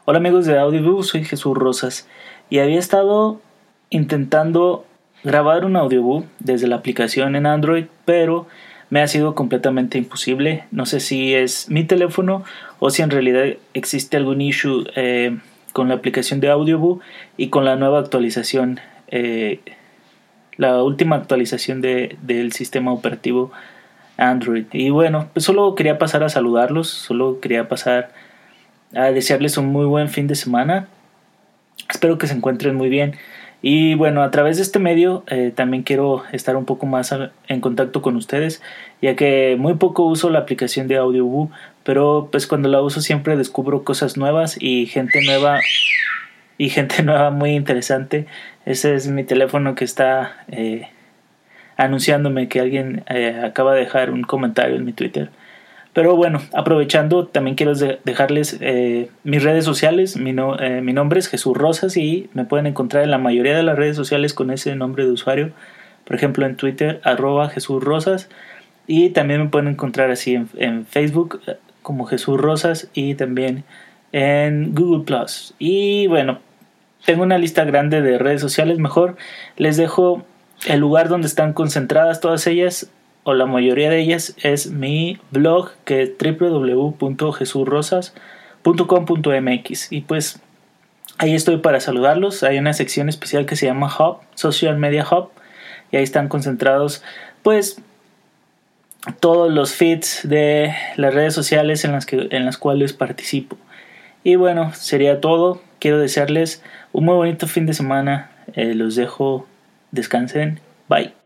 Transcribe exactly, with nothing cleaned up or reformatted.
Hola amigos de Audioboo, soy Jesús Rosas y había estado intentando grabar un Audioboo desde la aplicación en Android, pero me ha sido completamente imposible. No sé si es mi teléfono o si en realidad existe algún issue eh, con la aplicación de Audioboo y con la nueva actualización, eh, la última actualización de, del sistema operativo Android. Y bueno, pues solo quería pasar a saludarlos, solo quería pasar a desearles un muy buen fin de semana. Espero que se encuentren muy bien. Y bueno, a través de este medio eh, también quiero estar un poco más a, en contacto con ustedes, ya que muy poco uso la aplicación de Audioboo, pero pues cuando la uso siempre descubro cosas nuevas y gente nueva y gente nueva muy interesante. Ese es mi teléfono que está eh, anunciándome que alguien eh, acaba de dejar un comentario en mi Twitter. Pero bueno, aprovechando, también quiero dejarles eh, mis redes sociales. Mi, no, eh, mi nombre es Jesús Rosas y me pueden encontrar en la mayoría de las redes sociales con ese nombre de usuario. Por ejemplo, en Twitter, arroba Jesús Rosas. Y también me pueden encontrar así en, en Facebook como Jesús Rosas y también en Google plus. Y bueno, tengo una lista grande de redes sociales. Mejor les dejo el lugar donde están concentradas todas ellas, o la mayoría de ellas, es mi blog, que es doble u doble u doble u punto jesús rosas punto com punto m x, y pues ahí estoy para saludarlos. Hay una sección especial que se llama Hub, Social Media Hub, y ahí están concentrados pues todos los feeds de las redes sociales en las, que, en las cuales participo. Y bueno, sería todo. Quiero desearles un muy bonito fin de semana. Eh, los dejo, descansen, bye.